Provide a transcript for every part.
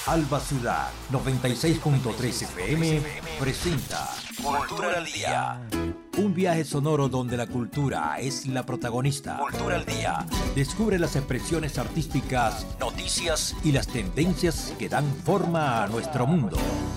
Alba Ciudad 96.3 FM presenta Cultura al Día. Un viaje sonoro donde la cultura es la protagonista. Cultura al Día. Descubre las expresiones artísticas, noticias y las tendencias que dan forma a nuestro mundo.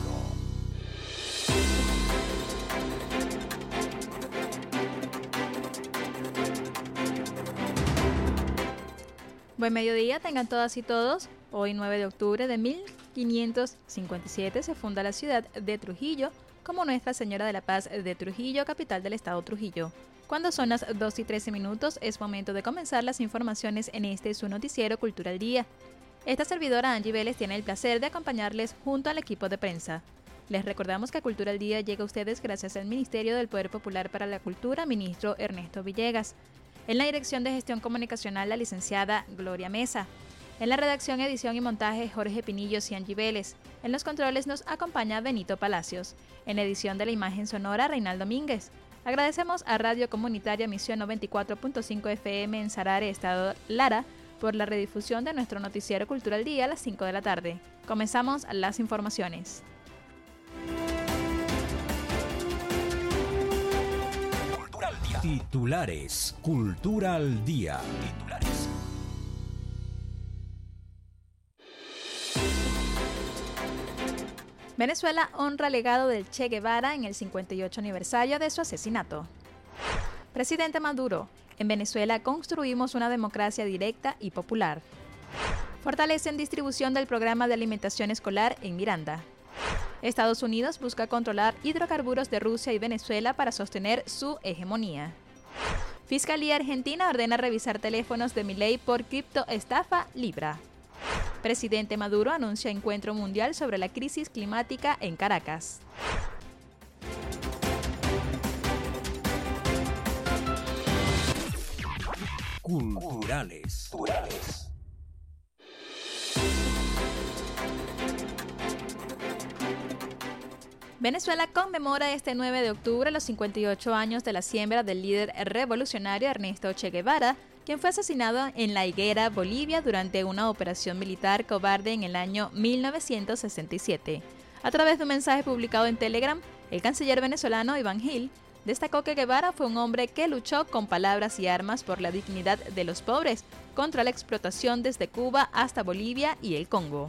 Buen mediodía, tengan todas y todos. Hoy 9 de octubre de 1557 se funda la ciudad de Trujillo como Nuestra Señora de la Paz de Trujillo, capital del estado Trujillo. Cuando son las 2:13 es momento de comenzar las informaciones en este su noticiero Cultura al Día. Esta servidora Angie Vélez tiene el placer de acompañarles junto al equipo de prensa. Les recordamos que Cultura al Día llega a ustedes gracias al Ministerio del Poder Popular para la Cultura, ministro Ernesto Villegas. En la dirección de gestión comunicacional, la licenciada Gloria Mesa. En la redacción, edición y montaje, Jorge Pinillos y Angie Vélez. En los controles nos acompaña Benito Palacios. En edición de la imagen sonora, Reinaldo Domínguez. Agradecemos a Radio Comunitaria Misión 94.5 FM en Sarare, Estado Lara, por la redifusión de nuestro noticiero Cultura al Día a las 5 de la tarde. Comenzamos las informaciones. Titulares. Cultura al Día. Titulares. Venezuela honra legado del Che Guevara en el 58 aniversario de su asesinato. Presidente Maduro, en Venezuela construimos una democracia directa y popular. Fortalecen distribución del programa de alimentación escolar en Miranda. Estados Unidos busca controlar hidrocarburos de Rusia y Venezuela para sostener su hegemonía. Fiscalía Argentina ordena revisar teléfonos de Milei por criptoestafa Libra. Presidente Maduro anuncia encuentro mundial sobre la crisis climática en Caracas. Culturales. Venezuela conmemora este 9 de octubre los 58 años de la siembra del líder revolucionario Ernesto Che Guevara, quien fue asesinado en La Higuera, Bolivia, durante una operación militar cobarde en el año 1967. A través de un mensaje publicado en Telegram, el canciller venezolano Iván Gil destacó que Guevara fue un hombre que luchó con palabras y armas por la dignidad de los pobres, contra la explotación desde Cuba hasta Bolivia y el Congo.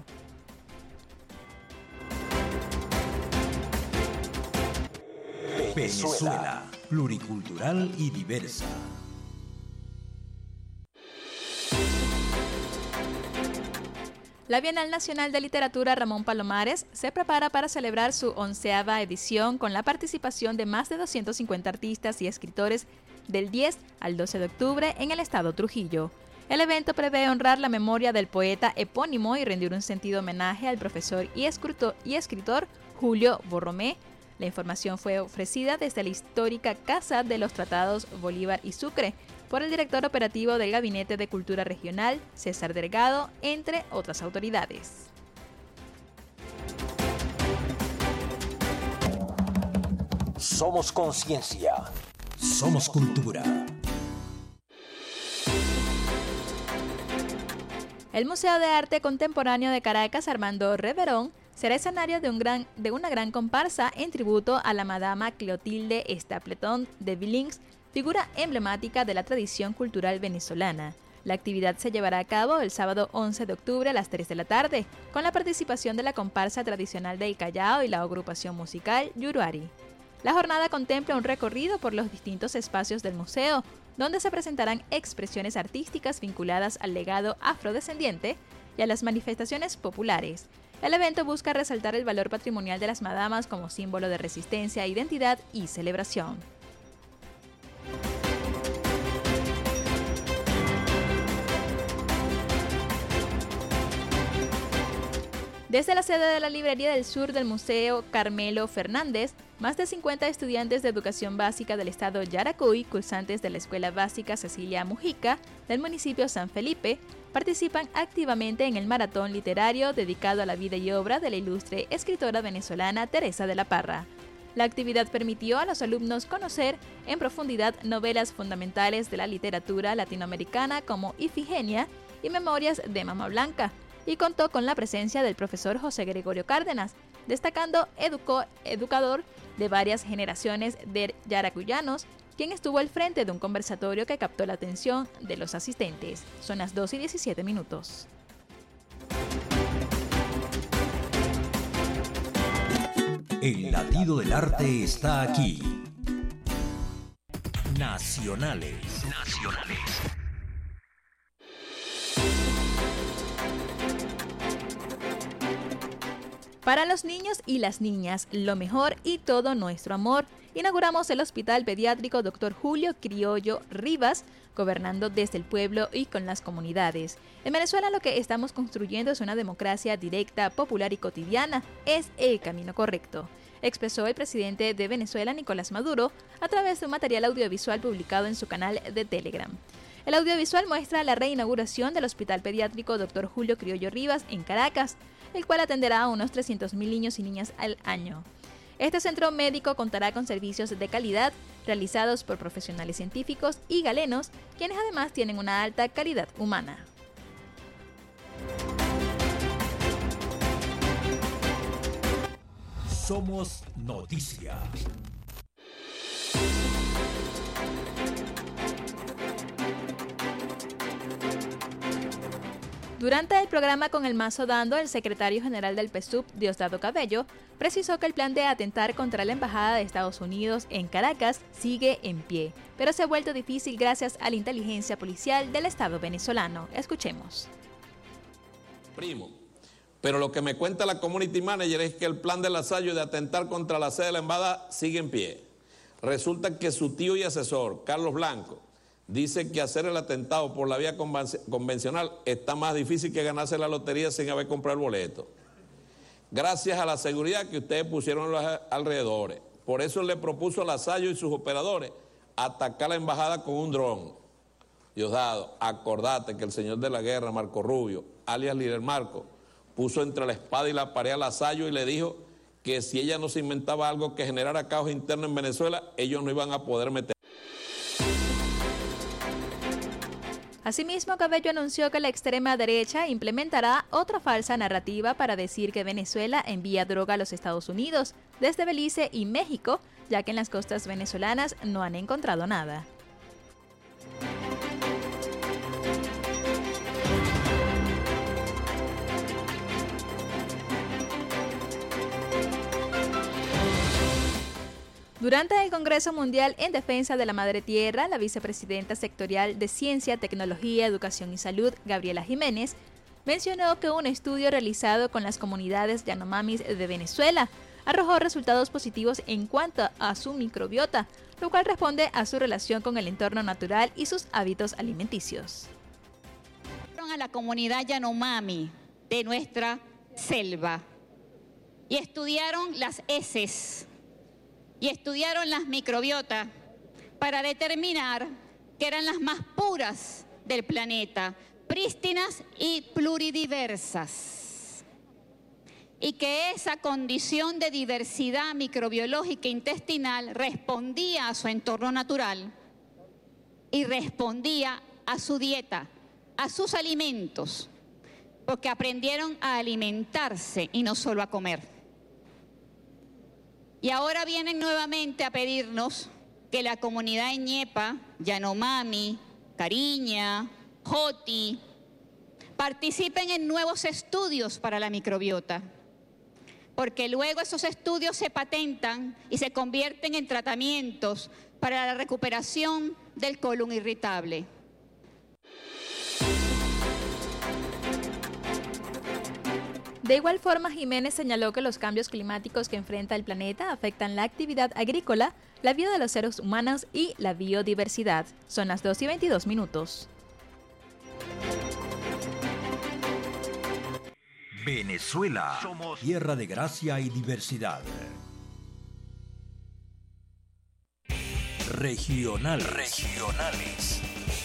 Venezuela, pluricultural y diversa. La Bienal Nacional de Literatura Ramón Palomares se prepara para celebrar su 11ª edición con la participación de más de 250 artistas y escritores del 10 al 12 de octubre en el estado Trujillo. El evento prevé honrar la memoria del poeta epónimo y rendir un sentido homenaje al profesor y escritor Julio Borromé. La información fue ofrecida desde la histórica Casa de los Tratados Bolívar y Sucre por el director operativo del Gabinete de Cultura Regional, César Delgado, entre otras autoridades. Somos conciencia. Somos cultura. El Museo de Arte Contemporáneo de Caracas, Armando Reverón, será escenario de una gran comparsa en tributo a la Madama Clotilde Stapleton de Billings, figura emblemática de la tradición cultural venezolana. La actividad se llevará a cabo el sábado 11 de octubre a las 3 de la tarde, con la participación de la comparsa tradicional del Callao y la agrupación musical Yuruari. La jornada contempla un recorrido por los distintos espacios del museo, donde se presentarán expresiones artísticas vinculadas al legado afrodescendiente y a las manifestaciones populares. El evento busca resaltar el valor patrimonial de las madamas como símbolo de resistencia, identidad y celebración. Desde la sede de la Librería del Sur del Museo Carmelo Fernández, más de 50 estudiantes de educación básica del estado Yaracuy, cursantes de la Escuela Básica Cecilia Mujica del municipio San Felipe, participan activamente en el maratón literario dedicado a la vida y obra de la ilustre escritora venezolana Teresa de la Parra. La actividad permitió a los alumnos conocer en profundidad novelas fundamentales de la literatura latinoamericana como Ifigenia y Memorias de Mama Blanca. y contó con la presencia del profesor José Gregorio Cárdenas, destacando educador de varias generaciones de yaracuyanos, quien estuvo al frente de un conversatorio que captó la atención de los asistentes. Son las 2:17. El latido del arte está aquí. Nacionales. Para los niños y las niñas, lo mejor y todo nuestro amor. Inauguramos el Hospital Pediátrico Dr. Julio Criollo Rivas, gobernando desde el pueblo y con las comunidades. En Venezuela lo que estamos construyendo es una democracia directa, popular y cotidiana. Es el camino correcto, expresó el presidente de Venezuela, Nicolás Maduro, a través de un material audiovisual publicado en su canal de Telegram. El audiovisual muestra la reinauguración del Hospital Pediátrico Dr. Julio Criollo Rivas en Caracas, el cual atenderá a unos 300.000 niños y niñas al año. Este centro médico contará con servicios de calidad realizados por profesionales científicos y galenos, quienes además tienen una alta calidad humana. Somos Noticias. Durante el programa Con el Mazo Dando, el secretario general del PSUV, Diosdado Cabello, precisó que el plan de atentar contra la Embajada de Estados Unidos en Caracas sigue en pie, pero se ha vuelto difícil gracias a la inteligencia policial del Estado venezolano. Escuchemos. Pero lo que me cuenta la community manager es que el plan de Lasallo de atentar contra la sede de la embajada sigue en pie. Resulta que su tío y asesor, Carlos Blanco, dice que hacer el atentado por la vía convencional está más difícil que ganarse la lotería sin haber comprado el boleto. Gracias a la seguridad que ustedes pusieron en los alrededores. Por eso le propuso a Lasallo y sus operadores atacar la embajada con un dron. Diosdado, acordate que el señor de la guerra, Marco Rubio, alias Líder Marco, puso entre la espada y la pared a Lasallo y le dijo que si ella no se inventaba algo que generara caos interno en Venezuela, ellos no iban a poder meter. Asimismo, Cabello anunció que la extrema derecha implementará otra falsa narrativa para decir que Venezuela envía droga a los Estados Unidos desde Belice y México, ya que en las costas venezolanas no han encontrado nada. Durante el Congreso Mundial en Defensa de la Madre Tierra, la vicepresidenta sectorial de Ciencia, Tecnología, Educación y Salud, Gabriela Jiménez, mencionó que un estudio realizado con las comunidades Yanomamis de Venezuela arrojó resultados positivos en cuanto a su microbiota, lo cual responde a su relación con el entorno natural y sus hábitos alimenticios. A la comunidad Yanomami de nuestra selva y estudiaron las heces y estudiaron las microbiotas para determinar que eran las más puras del planeta, prístinas y pluridiversas, y que esa condición de diversidad microbiológica intestinal respondía a su entorno natural y respondía a su dieta, a sus alimentos, porque aprendieron a alimentarse y no solo a comer. Y ahora vienen nuevamente a pedirnos que la comunidad ñepa, Yanomami, Cariña, Joti, participen en nuevos estudios para la microbiota, porque luego esos estudios se patentan y se convierten en tratamientos para la recuperación del colon irritable. De igual forma, Jiménez señaló que los cambios climáticos que enfrenta el planeta afectan la actividad agrícola, la vida de los seres humanos y la biodiversidad. Son las 2:22. Venezuela, somos tierra de gracia y diversidad. Regionales.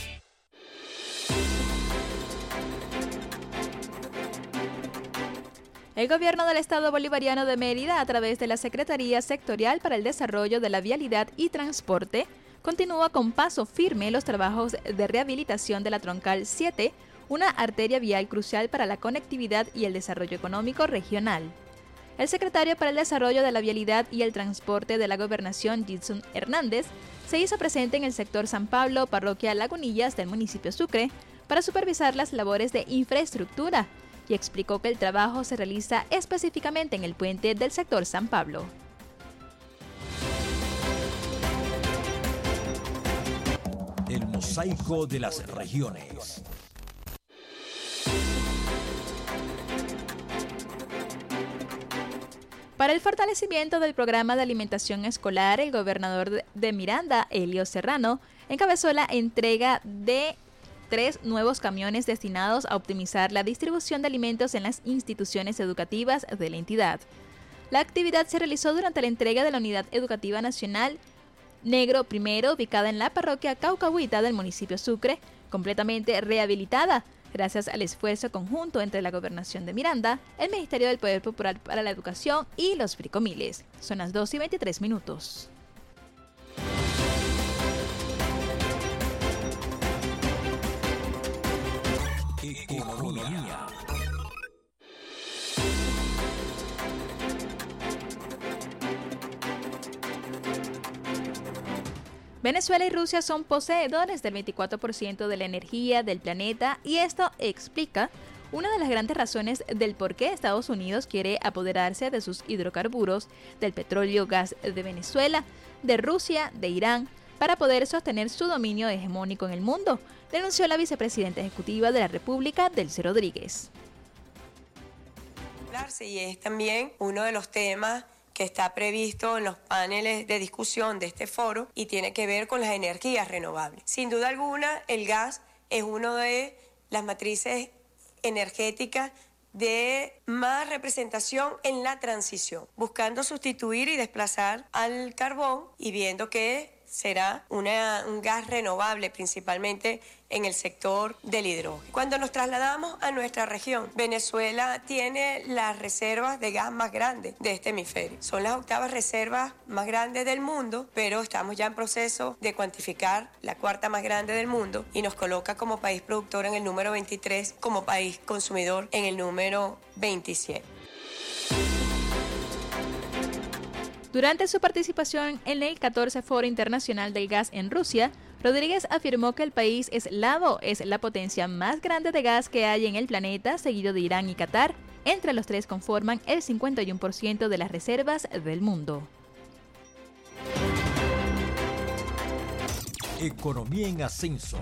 El gobierno del Estado Bolivariano de Mérida, a través de la Secretaría Sectorial para el Desarrollo de la Vialidad y Transporte, continúa con paso firme los trabajos de rehabilitación de la Troncal 7, una arteria vial crucial para la conectividad y el desarrollo económico regional. El secretario para el Desarrollo de la Vialidad y el Transporte de la Gobernación, Gilson Hernández, se hizo presente en el sector San Pablo, parroquia Lagunillas del municipio Sucre, para supervisar las labores de infraestructura y explicó que el trabajo se realiza específicamente en el puente del sector San Pablo. El mosaico de las regiones. Para el fortalecimiento del programa de alimentación escolar, el gobernador de Miranda, Elio Serrano, encabezó la entrega de 3 nuevos camiones destinados a optimizar la distribución de alimentos en las instituciones educativas de la entidad. La actividad se realizó durante la entrega de la Unidad Educativa Nacional Negro I, ubicada en la parroquia Caucahuita del municipio Sucre, completamente rehabilitada, gracias al esfuerzo conjunto entre la Gobernación de Miranda, el Ministerio del Poder Popular para la Educación y los Fricomiles. Son las 2:23. Economía. Venezuela y Rusia son poseedores del 24% de la energía del planeta y esto explica una de las grandes razones del por qué Estados Unidos quiere apoderarse de sus hidrocarburos, del petróleo, gas de Venezuela, de Rusia, de Irán, para poder sostener su dominio hegemónico en el mundo, denunció la vicepresidenta ejecutiva de la República, Delcy Rodríguez. Y es también uno de los temas que está previsto en los paneles de discusión de este foro y tiene que ver con las energías renovables. Sin duda alguna, el gas es una de las matrices energéticas de más representación en la transición, buscando sustituir y desplazar al carbón y viendo que será un gas renovable, principalmente en el sector del hidrógeno. Cuando nos trasladamos a nuestra región, Venezuela tiene las reservas de gas más grandes de este hemisferio. Son las 8ª reservas más grandes del mundo, pero estamos ya en proceso de cuantificar la 4ª más grande del mundo y nos coloca como país productor en el número 23, como país consumidor en el número 27. Durante su participación en el 14 Foro Internacional del Gas en Rusia, Rodríguez afirmó que el país eslavo es la potencia más grande de gas que hay en el planeta, seguido de Irán y Qatar. Entre los tres conforman el 51% de las reservas del mundo. Economía en ascenso.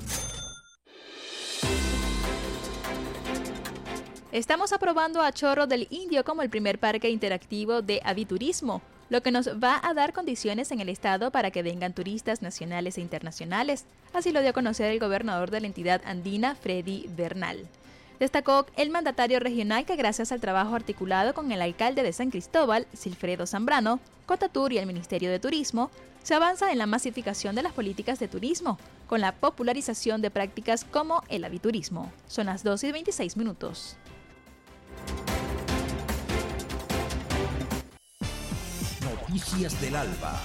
Estamos aprobando a Chorro del Indio como el primer parque interactivo de aviturismo, lo que nos va a dar condiciones en el estado para que vengan turistas nacionales e internacionales. Así lo dio a conocer el gobernador de la entidad andina, Freddy Bernal. Destacó el mandatario regional que gracias al trabajo articulado con el alcalde de San Cristóbal, Silfredo Zambrano, Cotatur y el Ministerio de Turismo, se avanza en la masificación de las políticas de turismo, con la popularización de prácticas como el aviturismo. Son las 2:26. Noticias del Alba.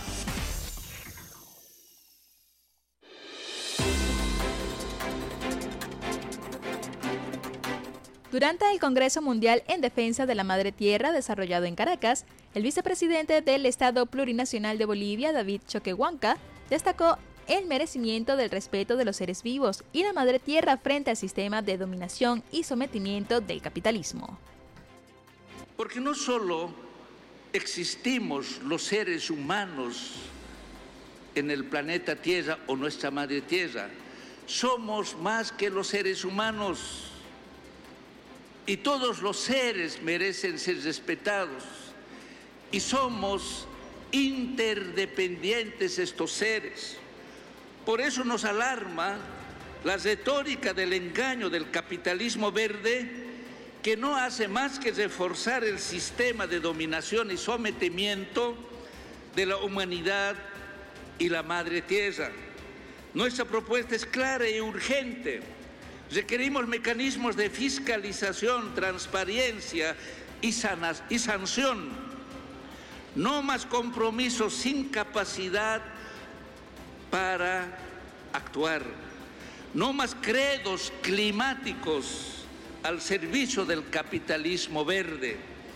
Durante el Congreso Mundial en Defensa de la Madre Tierra desarrollado en Caracas, el vicepresidente del Estado Plurinacional de Bolivia, David Choquehuanca, destacó el merecimiento del respeto de los seres vivos y la Madre Tierra frente al sistema de dominación y sometimiento del capitalismo. Porque no solo existimos los seres humanos en el planeta Tierra o nuestra Madre Tierra, somos más que los seres humanos. Y todos los seres merecen ser respetados. Y somos interdependientes estos seres. Por eso nos alarma la retórica del engaño del capitalismo verde, que no hace más que reforzar el sistema de dominación y sometimiento de la humanidad y la Madre Tierra. Nuestra propuesta es clara y urgente. Requerimos mecanismos de fiscalización, transparencia y sanción. No más compromisos sin capacidad para actuar. No más credos climáticos al servicio del capitalismo verde.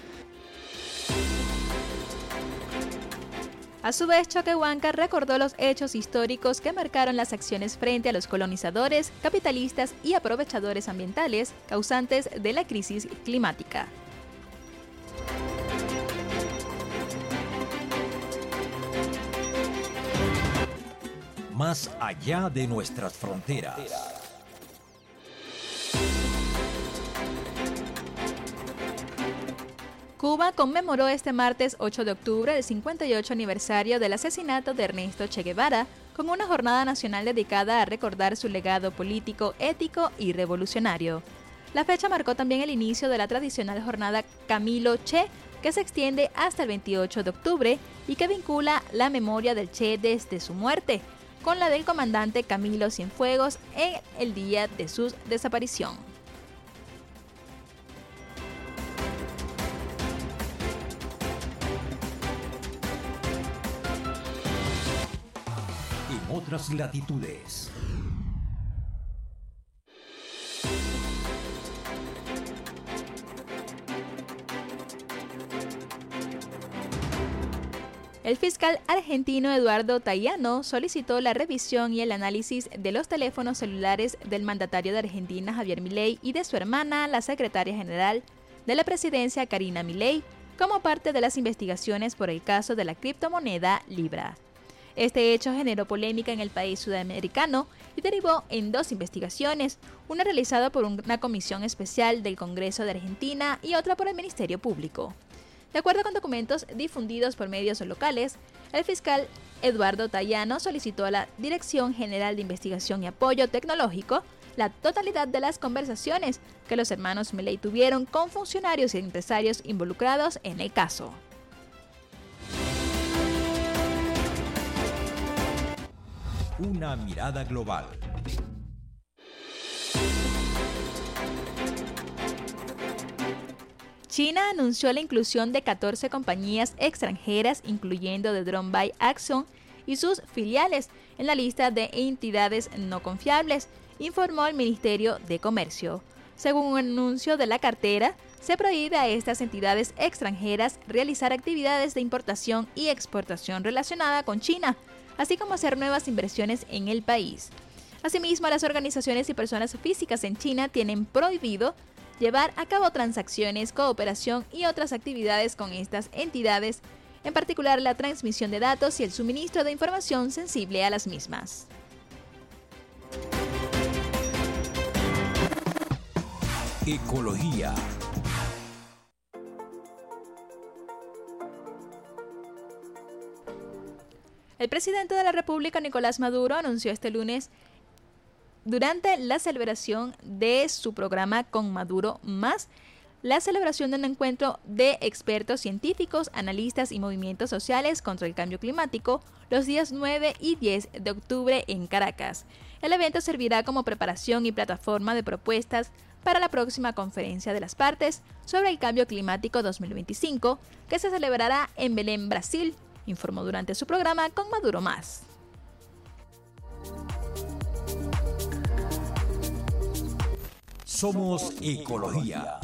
A su vez, Choquehuanca recordó los hechos históricos que marcaron las acciones frente a los colonizadores, capitalistas y aprovechadores ambientales causantes de la crisis climática. Más allá de nuestras fronteras. Cuba conmemoró este martes 8 de octubre el 58 aniversario del asesinato de Ernesto Che Guevara con una jornada nacional dedicada a recordar su legado político, ético y revolucionario. La fecha marcó también el inicio de la tradicional jornada Camilo Che, que se extiende hasta el 28 de octubre y que vincula la memoria del Che desde su muerte con la del comandante Camilo Cienfuegos en el día de su desaparición. En otras latitudes. El fiscal argentino Eduardo Tayano solicitó la revisión y el análisis de los teléfonos celulares del mandatario de Argentina Javier Milei y de su hermana, la secretaria general de la presidencia Karina Milei, como parte de las investigaciones por el caso de la criptomoneda Libra. Este hecho generó polémica en el país sudamericano y derivó en dos investigaciones, una realizada por una comisión especial del Congreso de Argentina y otra por el Ministerio Público. De acuerdo con documentos difundidos por medios locales, el fiscal Eduardo Tayano solicitó a la Dirección General de Investigación y Apoyo Tecnológico la totalidad de las conversaciones que los hermanos Milei tuvieron con funcionarios y empresarios involucrados en el caso. Una mirada global. China anunció la inclusión de 14 compañías extranjeras, incluyendo The Drone by Axon y sus filiales, en la lista de entidades no confiables, informó el Ministerio de Comercio. Según un anuncio de la cartera, se prohíbe a estas entidades extranjeras realizar actividades de importación y exportación relacionada con China, así como hacer nuevas inversiones en el país. Asimismo, las organizaciones y personas físicas en China tienen prohibido llevar a cabo transacciones, cooperación y otras actividades con estas entidades, en particular la transmisión de datos y el suministro de información sensible a las mismas. Ecología. El presidente de la República, Nicolás Maduro, anunció este lunes, durante la celebración de su programa Con Maduro Más, la celebración de un encuentro de expertos científicos, analistas y movimientos sociales contra el cambio climático los días 9 y 10 de octubre en Caracas. El evento servirá como preparación y plataforma de propuestas para la próxima conferencia de las partes sobre el cambio climático 2025, que se celebrará en Belém, Brasil, informó durante su programa Con Maduro Más. Somos Ecología.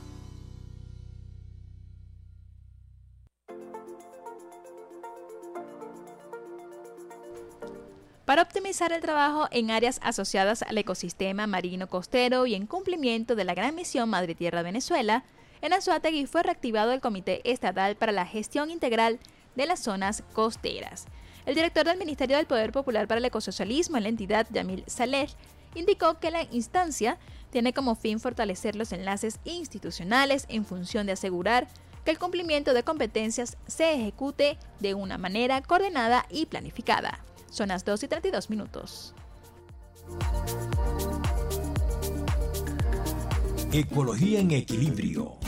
Para optimizar el trabajo en áreas asociadas al ecosistema marino costero y en cumplimiento de la Gran Misión Madre Tierra Venezuela, en Anzoátegui fue reactivado el Comité Estatal para la Gestión Integral de las Zonas Costeras. El director del Ministerio del Poder Popular para el Ecosocialismo en la entidad, Yamil Saleh, indicó que la instancia tiene como fin fortalecer los enlaces institucionales en función de asegurar que el cumplimiento de competencias se ejecute de una manera coordinada y planificada. Son las 2:32. Ecología en equilibrio.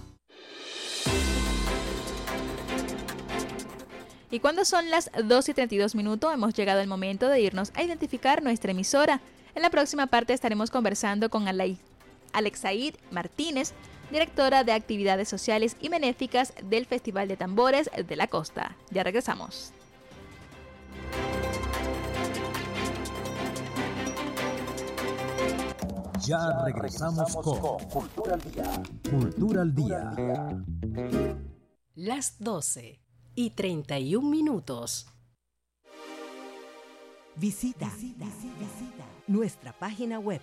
Y cuando son las 2:32, hemos llegado el momento de irnos a identificar nuestra emisora. En la próxima parte estaremos conversando con Alexaid Martínez, directora de Actividades Sociales y Benéficas del Festival de Tambores de la Costa. Ya regresamos. Ya regresamos con Cultura al Día. Cultura al Día. Las 12:31. Visita nuestra página web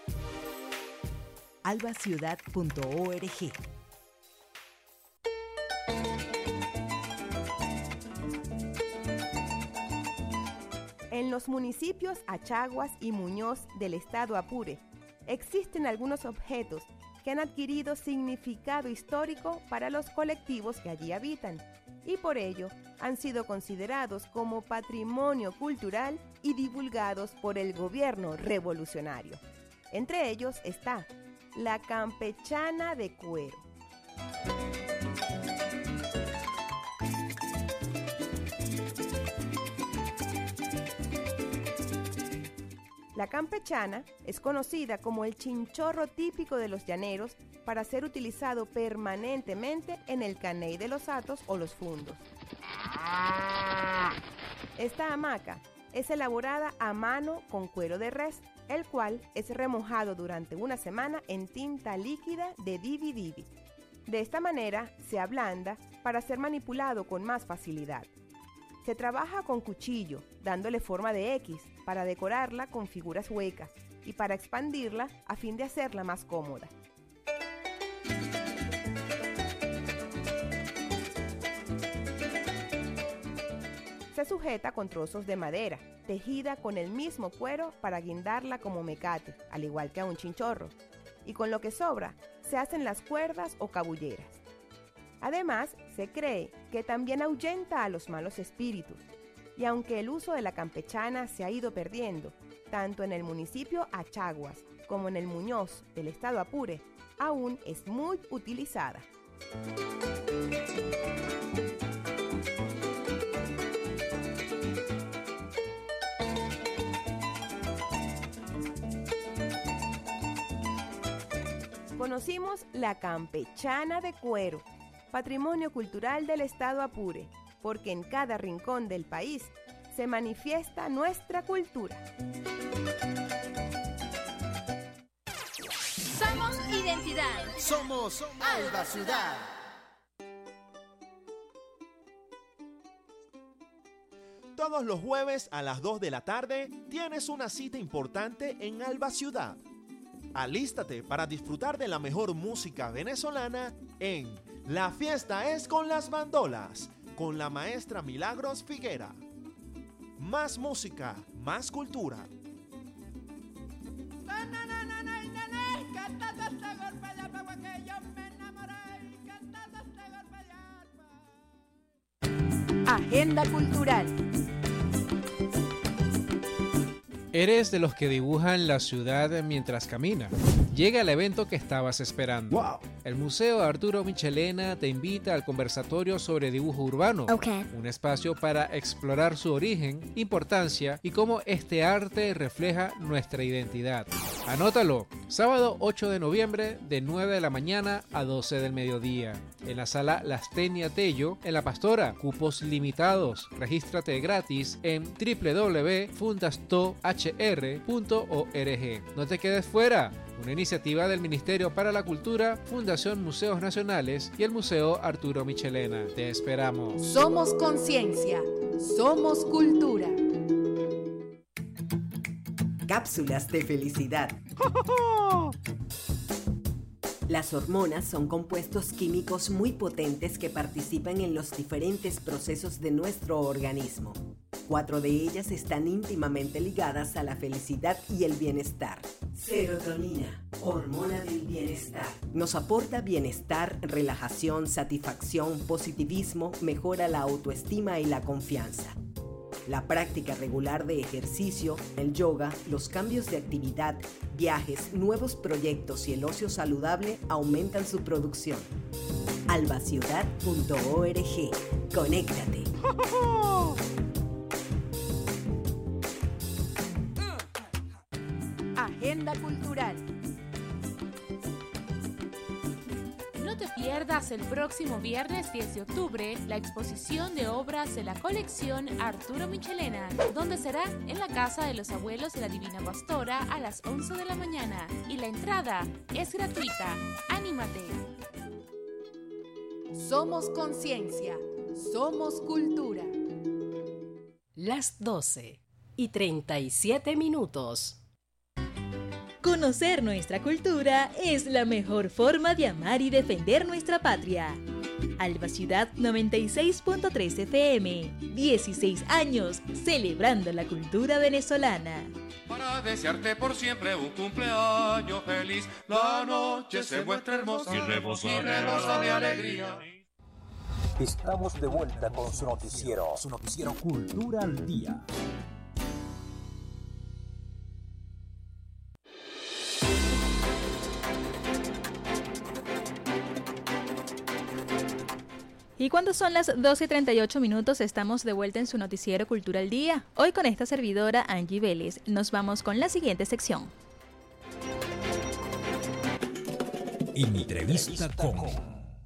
albaciudad.org. En los municipios Achaguas y Muñoz del estado Apure existen algunos objetos que han adquirido significado histórico para los colectivos que allí habitan y por ello han sido considerados como patrimonio cultural y divulgados por el gobierno revolucionario. Entre ellos está la campechana de cuero. La campechana es conocida como el chinchorro típico de los llaneros para ser utilizado permanentemente en el caney de los hatos o los fundos. Esta hamaca es elaborada a mano con cuero de res, el cual es remojado durante una semana en tinta líquida de divi-divi. De esta manera se ablanda para ser manipulado con más facilidad. Se trabaja con cuchillo, dándole forma de X para decorarla con figuras huecas y para expandirla a fin de hacerla más cómoda. Se sujeta con trozos de madera, tejida con el mismo cuero para guindarla como mecate, al igual que a un chinchorro, y con lo que sobra se hacen las cuerdas o cabulleras. Además, se cree que también ahuyenta a los malos espíritus, y aunque el uso de la campechana se ha ido perdiendo, tanto en el municipio Achaguas como en el Muñoz del estado Apure, aún es muy utilizada. Conocimos la campechana de cuero, patrimonio cultural del estado Apure, porque en cada rincón del país se manifiesta nuestra cultura. Somos identidad. Somos Alba Ciudad. Todos los jueves a las 2 de la tarde tienes una cita importante en Alba Ciudad. Alístate para disfrutar de la mejor música venezolana en La Fiesta es con las Bandolas, con la maestra Milagros Figuera. Más música, más cultura. Agenda cultural. ¿Eres de los que dibujan la ciudad mientras camina? Llega el evento que estabas esperando. Wow. El Museo Arturo Michelena te invita al conversatorio sobre dibujo urbano. Un espacio para explorar su origen, importancia y cómo este arte refleja nuestra identidad. Anótalo, sábado 8 de noviembre de 9 de la mañana a 12 del mediodía. En la sala Lastenia Tello, en La Pastora. Cupos limitados. Regístrate gratis en www.fundastohr.org. No te quedes fuera. Una iniciativa del Ministerio para la Cultura, Fundación Museos Nacionales y el Museo Arturo Michelena. Te esperamos. Somos conciencia. Somos cultura. Cápsulas de felicidad. Las hormonas son compuestos químicos muy potentes que participan en los diferentes procesos de nuestro organismo. 4 de ellas están íntimamente ligadas a la felicidad y el bienestar. Serotonina, hormona del bienestar. Nos aporta bienestar, relajación, satisfacción, positivismo, mejora la autoestima y la confianza. La práctica regular de ejercicio, el yoga, los cambios de actividad, viajes, nuevos proyectos y el ocio saludable aumentan su producción. albaciudad.org. Conéctate. Agenda cultural. No te pierdas hasta el próximo viernes 10 de octubre la exposición de obras de la colección Arturo Michelena, donde será en la Casa de los Abuelos de la Divina Pastora a las 11 de la mañana y la entrada es gratuita. ¡Anímate! Somos conciencia, somos cultura. Las 12:37. Conocer nuestra cultura es la mejor forma de amar y defender nuestra patria. Alba Ciudad 96.3 FM, 16 años celebrando la cultura venezolana. Para desearte por siempre un cumpleaños feliz, la noche se muestra hermosa y rebosa de alegría. Estamos de vuelta con su noticiero Cultura al Día. Y cuando son las 12:38, estamos de vuelta en su noticiero Cultura al Día. Hoy con esta servidora Angie Vélez nos vamos con la siguiente sección. Entrevista con...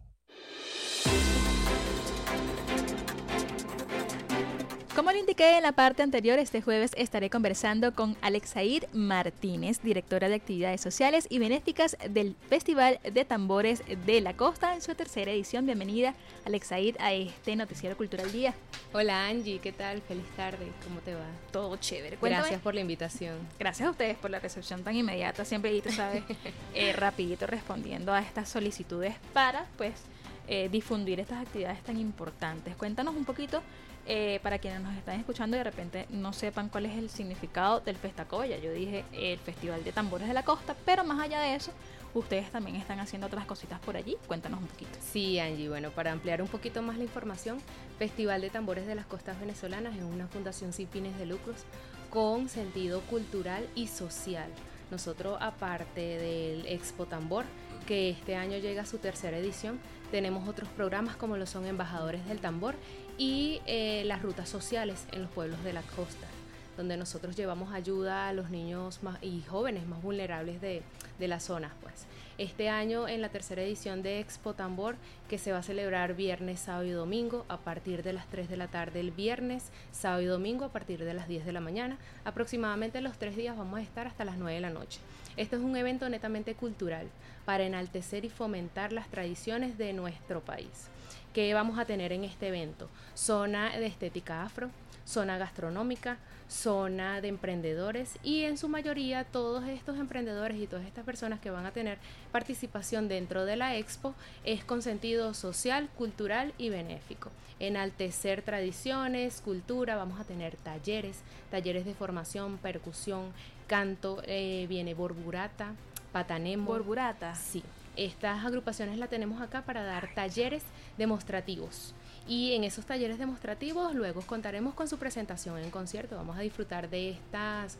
Como le indiqué en la parte anterior, este jueves estaré conversando con Alexaid Martínez, directora de Actividades Sociales y Benéficas del Festival de Tambores de la Costa en su tercera edición. Bienvenida, Alexaid, a este Noticiero Cultural Día. Hola Angie, ¿qué tal? Feliz tarde, ¿cómo te va? Todo chévere. Cuéntame. Gracias por la invitación. Gracias a ustedes por la recepción tan inmediata, siempre ahí, tú sabes, rapidito respondiendo a estas solicitudes para, pues, difundir estas actividades tan importantes. Cuéntanos un poquito, para quienes nos están escuchando y de repente no sepan cuál es el significado del Festacoya. Yo dije el Festival de Tambores de la Costa, pero más allá de eso, ustedes también están haciendo otras cositas por allí. Cuéntanos un poquito. Sí, Angie, bueno, para ampliar un poquito más la información, Festival de Tambores de las Costas Venezolanas es una fundación sin fines de lucros con sentido cultural y social. Nosotros, aparte del Expo Tambor, que este año llega a su tercera edición, tenemos otros programas como lo son Embajadores del Tambor y las rutas sociales en los pueblos de la costa, donde nosotros llevamos ayuda a los niños y jóvenes más vulnerables de las zonas, pues. Este año en la tercera edición de Expo Tambor, que se va a celebrar viernes, sábado y domingo a partir de las 3 de la tarde el viernes, sábado y domingo a partir de las 10 de la mañana, aproximadamente los 3 días vamos a estar hasta las 9 de la noche. Este es un evento netamente cultural para enaltecer y fomentar las tradiciones de nuestro país. ¿Qué vamos a tener en este evento? Zona de estética afro, zona gastronómica, zona de emprendedores y en su mayoría todos estos emprendedores y todas estas personas que van a tener participación dentro de la expo es con sentido social, cultural y benéfico. Enaltecer tradiciones, cultura, vamos a tener talleres de formación, percusión, canto, viene borburata, patanemo. ¿Borburata? Sí. Estas agrupaciones las tenemos acá para dar talleres demostrativos y en esos talleres demostrativos luego contaremos con su presentación en concierto. Vamos a disfrutar de estas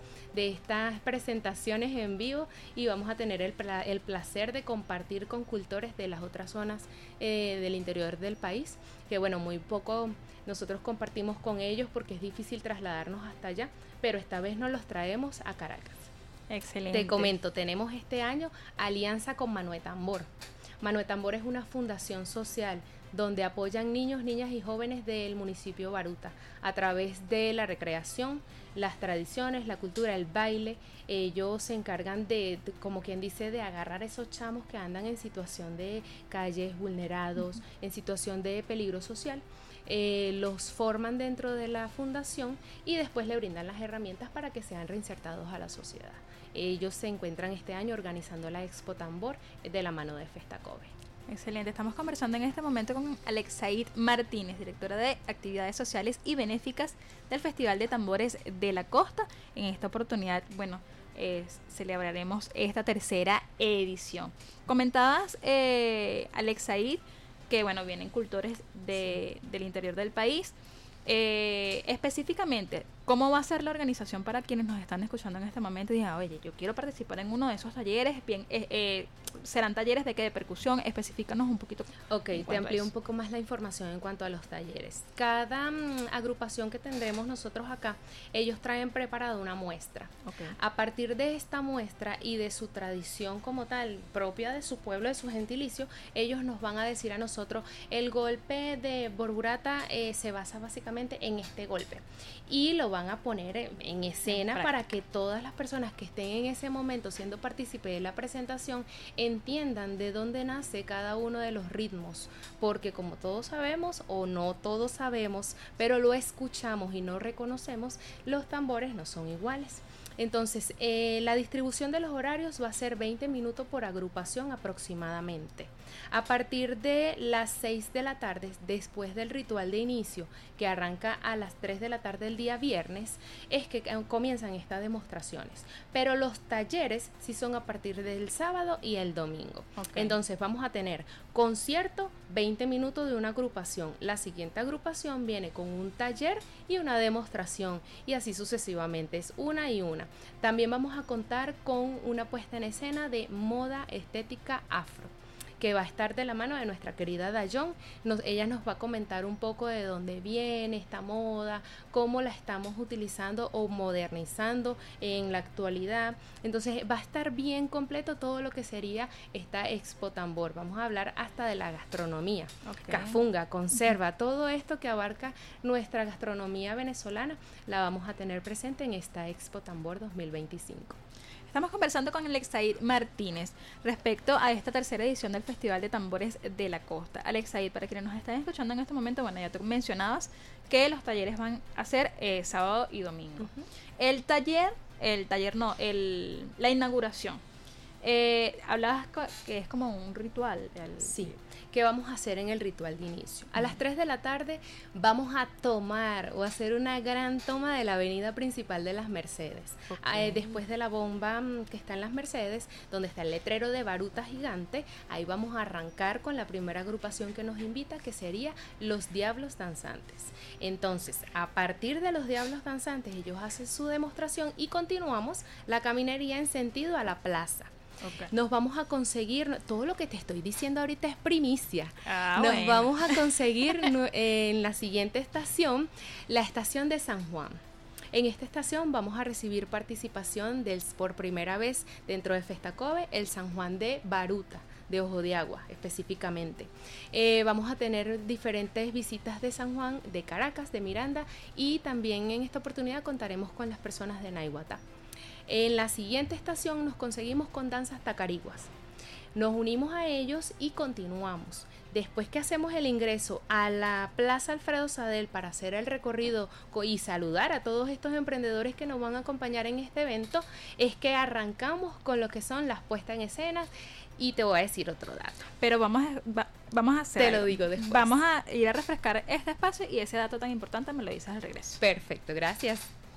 presentaciones en vivo y vamos a tener el placer de compartir con cultores de las otras zonas del interior del país, que bueno, muy poco nosotros compartimos con ellos porque es difícil trasladarnos hasta allá, pero esta vez nos los traemos a Caracas. Excelente. Te comento, tenemos este año alianza con Manuel Tambor. Manuel Tambor es una fundación social donde apoyan niños, niñas y jóvenes del municipio Baruta a través de la recreación, las tradiciones, la cultura, el baile. Ellos se encargan de, como quien dice, de agarrar esos chamos que andan en situación de calles vulnerados, en situación de peligro social. Los forman dentro de la fundación y después le brindan las herramientas para que sean reinsertados a la sociedad. Ellos se encuentran este año organizando la Expo Tambor de la mano de Festacobe. Excelente, estamos conversando en este momento con Alexaid Martínez, directora de Actividades Sociales y Benéficas del Festival de Tambores de la Costa. En esta oportunidad, bueno, celebraremos esta tercera edición. Comentabas, Alexaid, que bueno, vienen cultores del interior del país. Específicamente, ¿Cómo va a ser la organización para quienes nos están escuchando en este momento y digan, oye, yo quiero participar en uno de esos talleres? Bien, ¿serán talleres de qué? ¿De percusión? Especifícanos un poquito. Ok, te amplío un poco más la información en cuanto a los talleres. Cada agrupación que tendremos nosotros acá, ellos traen preparada una muestra. Okay. A partir de esta muestra y de su tradición como tal, propia de su pueblo, de su gentilicio, ellos nos van a decir a nosotros, el golpe de Borburata se basa básicamente en este golpe. Y lo van a poner en escena para que todas las personas que estén en ese momento siendo partícipe de la presentación entiendan de dónde nace cada uno de los ritmos, porque como todos sabemos, o no todos sabemos, pero lo escuchamos y no reconocemos, los tambores no son iguales. Entonces, la distribución de los horarios va a ser 20 minutos por agrupación aproximadamente. A partir de las 6 de la tarde, después del ritual de inicio, que arranca a las 3 de la tarde del día viernes, es que comienzan estas demostraciones. Pero los talleres sí son a partir del sábado y el domingo. Okay. Entonces, vamos a tener concierto, 20 minutos de una agrupación. La siguiente agrupación viene con un taller y una demostración, y así sucesivamente, es una y una. También vamos a contar con una puesta en escena de moda estética afro, que va a estar de la mano de nuestra querida Dayon. Ella nos va a comentar un poco de dónde viene esta moda, cómo la estamos utilizando o modernizando en la actualidad. Entonces va a estar bien completo todo lo que sería esta Expo Tambor. Vamos a hablar hasta de la gastronomía, cafunga, conserva, todo esto que abarca nuestra gastronomía venezolana, la vamos a tener presente en esta Expo Tambor 2025. Estamos conversando con Alexaid Martínez respecto a esta tercera edición del Festival de Tambores de la Costa. Alexaid, para quienes nos están escuchando en este momento, bueno, ya tú mencionabas que los talleres van a ser sábado y domingo. La inauguración. Hablabas que es como un ritual. Sí, que vamos a hacer en el ritual de inicio. A las 3 de la tarde vamos a tomar o hacer una gran toma de la avenida principal de las Mercedes. Después de la bomba que está en las Mercedes, donde está el letrero de Baruta gigante, ahí vamos a arrancar con la primera agrupación que nos invita, que sería Los Diablos Danzantes. Entonces, a partir de Los Diablos Danzantes, ellos hacen su demostración y continuamos la caminería en sentido a la plaza. Okay. Nos vamos a conseguir, todo lo que te estoy diciendo ahorita es primicia. Vamos a conseguir en la siguiente estación, la estación de San Juan. En esta estación vamos a recibir participación por primera vez dentro de Festacobe, el San Juan de Baruta, de Ojo de Agua específicamente. Vamos a tener diferentes visitas de San Juan, de Caracas, de Miranda, y también en esta oportunidad contaremos con las personas de Naiguatá. En la siguiente estación nos conseguimos con danzas tacariguas. Nos unimos a ellos y continuamos. Después que hacemos el ingreso a la Plaza Alfredo Sadel para hacer el recorrido y saludar a todos estos emprendedores que nos van a acompañar en este evento, es que arrancamos con lo que son las puestas en escena. Y te voy a decir otro dato. Pero vamos a hacer. Te lo digo después. Vamos a ir a refrescar este espacio y ese dato tan importante me lo dices al regreso. Perfecto, gracias.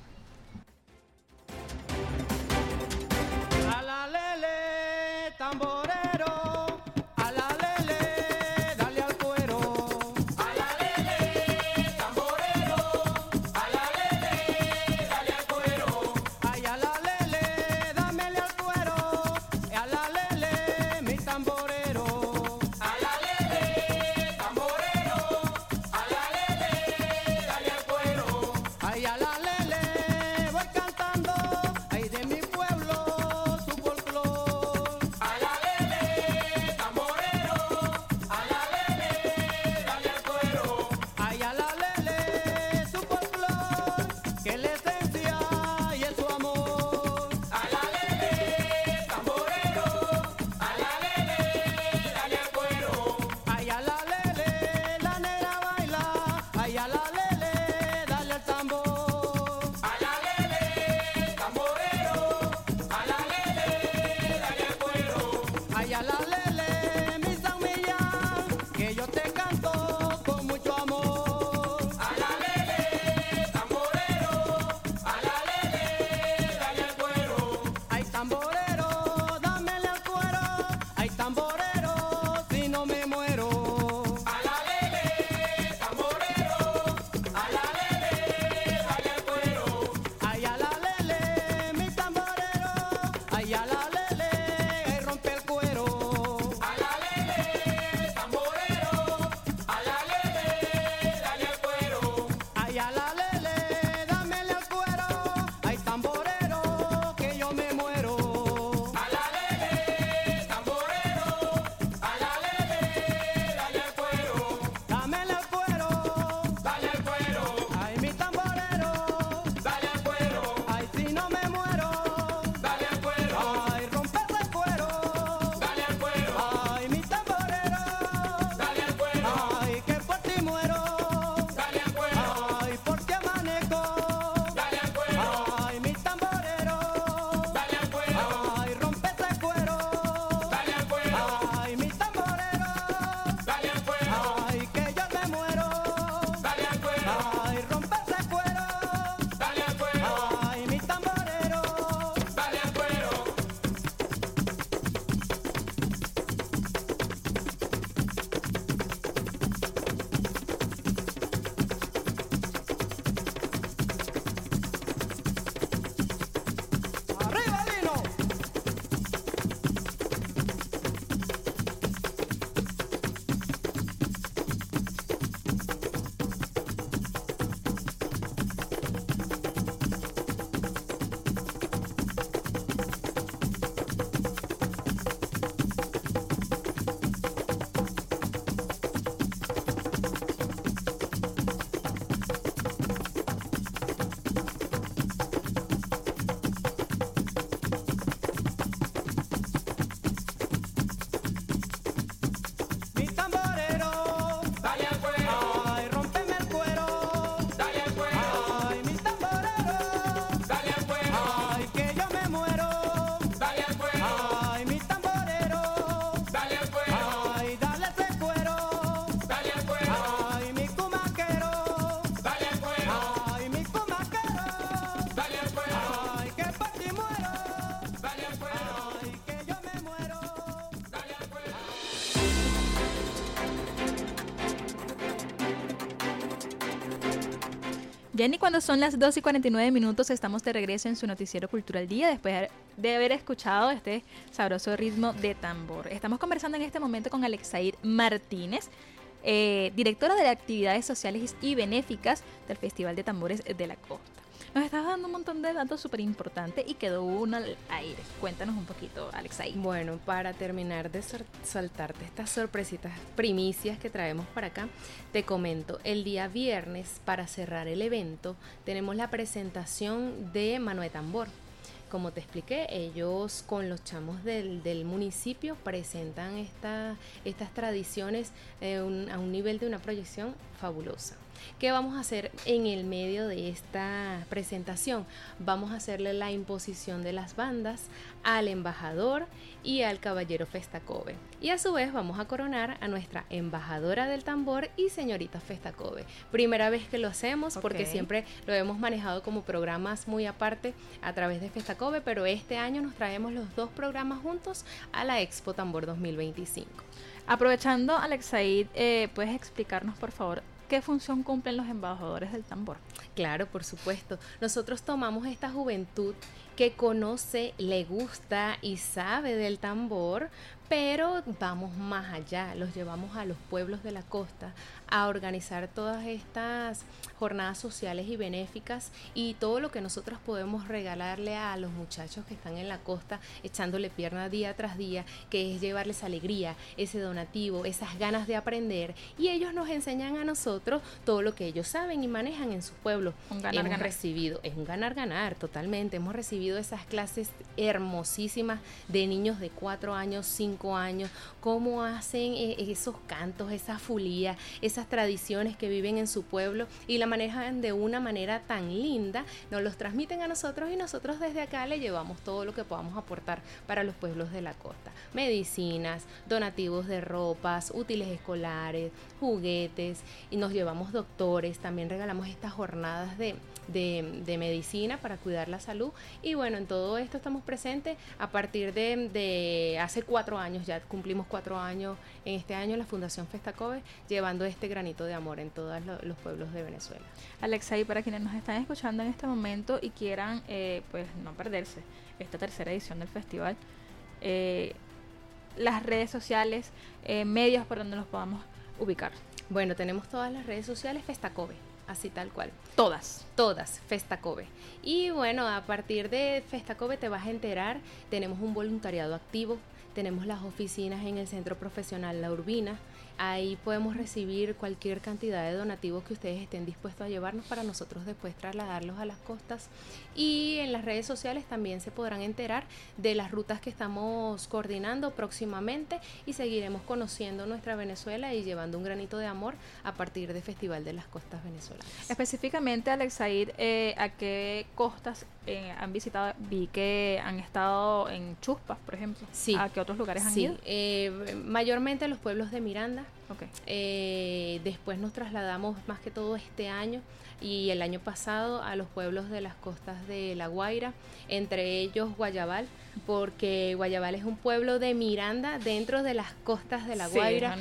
A la lele, tamborero, a la lele, dale al cuero. A la lele, tamborero, a la lele, dale al cuero. Ay, a la lele, dámele al cuero. A la lele, mi tamborero. A la lele, tamborero, a la lele, dale al cuero. Ay, a la lele, voy cantando, ay de mi pueblo. A la lele, Jenny, cuando son las 2:49 estamos de regreso en su noticiero Cultural Día después de haber escuchado este sabroso ritmo de tambor. Estamos conversando en este momento con Alexaid Martínez, directora de actividades sociales y benéficas del Festival de Tambores de la Costa. Nos estás dando un montón de datos súper importantes y quedó uno al aire. Cuéntanos un poquito, Alexaid. Bueno, para terminar de soltarte estas sorpresitas primicias que traemos para acá, te comento, el día viernes, para cerrar el evento, tenemos la presentación de Mano de Tambor. Como te expliqué, ellos con los chamos del municipio presentan estas tradiciones a un nivel de una proyección fabulosa. ¿Qué vamos a hacer en el medio de esta presentación? Vamos a hacerle la imposición de las bandas al embajador y al caballero Festacove. Y a su vez vamos a coronar a nuestra embajadora del tambor y señorita Festacove. Primera vez que lo hacemos porque siempre lo hemos manejado como programas muy aparte a través de Festacove, pero este año nos traemos los dos programas juntos a la Expo Tambor 2025. Aprovechando, Alexaid, ¿puedes explicarnos, por favor, qué función cumplen los embajadores del tambor? Claro, por supuesto. Nosotros tomamos esta juventud que conoce, le gusta y sabe del tambor, pero vamos más allá, los llevamos a los pueblos de la costa a organizar todas estas jornadas sociales y benéficas y todo lo que nosotros podemos regalarle a los muchachos que están en la costa echándole pierna día tras día, que es llevarles alegría, ese donativo, esas ganas de aprender, y ellos nos enseñan a nosotros todo lo que ellos saben y manejan en su pueblo. Hemos recibido, es un ganar-ganar totalmente, hemos recibido esas clases hermosísimas de niños de 4 años, 5 años, cómo hacen esos cantos, esa fulía, esas tradiciones que viven en su pueblo y la manejan de una manera tan linda, nos los transmiten a nosotros y nosotros desde acá le llevamos todo lo que podamos aportar para los pueblos de la costa. Medicinas, donativos de ropas, útiles escolares, juguetes, y nos llevamos doctores, también regalamos estas jornadas de medicina para cuidar la salud, y bueno, en todo esto estamos presentes a partir de hace 4 años, ya cumplimos 4 años en este año, la Fundación Festacove, llevando este granito de amor en todos los pueblos de Venezuela. Alexa, y para quienes nos están escuchando en este momento y quieran pues no perderse esta tercera edición del festival, las redes sociales, medios por donde los podamos ubicar. Bueno, tenemos todas las redes sociales Festacove, así tal cual. Todas, Festacove. Y bueno, a partir de Festacove te vas a enterar, tenemos un voluntariado activo, tenemos las oficinas en el Centro Profesional La Urbina. Ahí podemos recibir cualquier cantidad de donativos que ustedes estén dispuestos a llevarnos para nosotros después trasladarlos a las costas. Y en las redes sociales también se podrán enterar de las rutas que estamos coordinando próximamente y seguiremos conociendo nuestra Venezuela y llevando un granito de amor a partir del Festival de las Costas Venezolanas. Específicamente, Alexaid, ¿a qué costas han visitado? Vi que han estado en Chuspas, por ejemplo. Sí. ¿A qué otros lugares han ido? Mayormente los pueblos de Miranda. Okay. Después nos trasladamos más que todo este año y el año pasado a los pueblos de las costas de La Guaira, entre ellos Guayabal, porque Guayabal es un pueblo de Miranda dentro de las costas de La Guaira.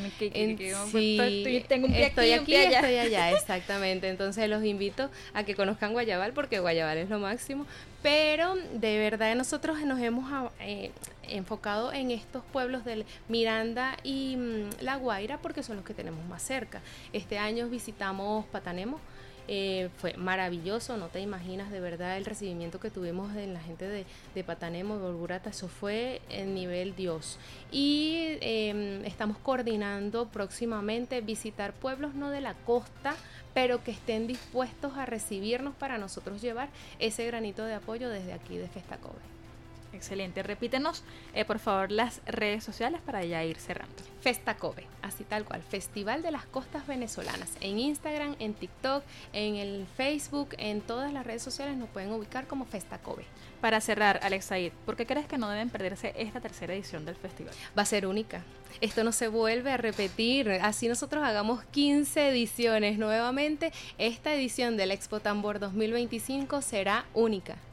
Tengo un pie estoy aquí, aquí, un pie allá. estoy allá, exactamente. Entonces los invito a que conozcan Guayabal porque Guayabal es lo máximo. Pero de verdad nosotros nos hemos enfocado en estos pueblos de Miranda y La Guaira porque son los que tenemos más cerca. Este año visitamos Patanemo. Fue maravilloso, no te imaginas de verdad el recibimiento que tuvimos de la gente de Patanemo, de Borburata, eso fue el nivel Dios. Y estamos coordinando próximamente visitar pueblos no de la costa, pero que estén dispuestos a recibirnos para nosotros llevar ese granito de apoyo desde aquí de Festacove. Excelente. Repítenos, por favor, las redes sociales para ya ir cerrando. Festacove, así tal cual, Festival de las Costas Venezolanas. En Instagram, en TikTok, en el Facebook, en todas las redes sociales nos pueden ubicar como Festacove. Para cerrar, Alexaid, ¿por qué crees que no deben perderse esta tercera edición del festival? Va a ser única. Esto no se vuelve a repetir. Así nosotros hagamos 15 ediciones nuevamente, esta edición del Expo Tambor 2025 será única.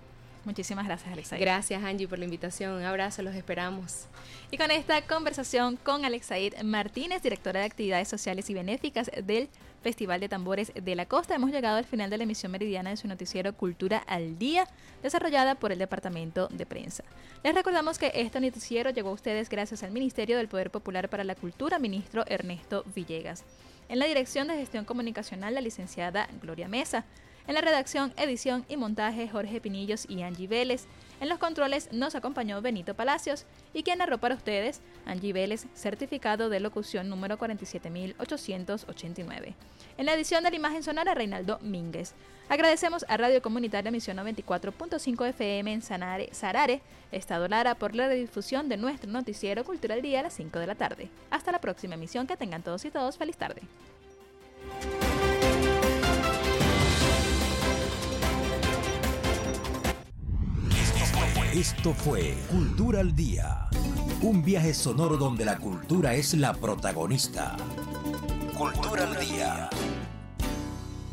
Muchísimas gracias, Alexaid. Gracias, Angie, por la invitación. Un abrazo, los esperamos. Y con esta conversación con Alexaid Martínez, directora de Actividades Sociales y Benéficas del Festival de Tambores de la Costa, hemos llegado al final de la emisión meridiana de su noticiero Cultura al Día, desarrollada por el Departamento de Prensa. Les recordamos que este noticiero llegó a ustedes gracias al Ministerio del Poder Popular para la Cultura, ministro Ernesto Villegas. En la dirección de gestión comunicacional, la licenciada Gloria Mesa. En la redacción, edición y montaje, Jorge Pinillos y Angie Vélez. En los controles nos acompañó Benito Palacios y quien narró para ustedes, Angie Vélez, certificado de locución número 47889. En la edición de la imagen sonora, Reinaldo Mínguez. Agradecemos a Radio Comunitaria Misión 94.5 FM en Sarare, Estado Lara, por la redifusión de nuestro noticiero Cultura al Día a las 5 de la tarde. Hasta la próxima emisión, que tengan todos y todos feliz tarde. Esto fue Cultura al Día, un viaje sonoro donde la cultura es la protagonista. Cultura al Día.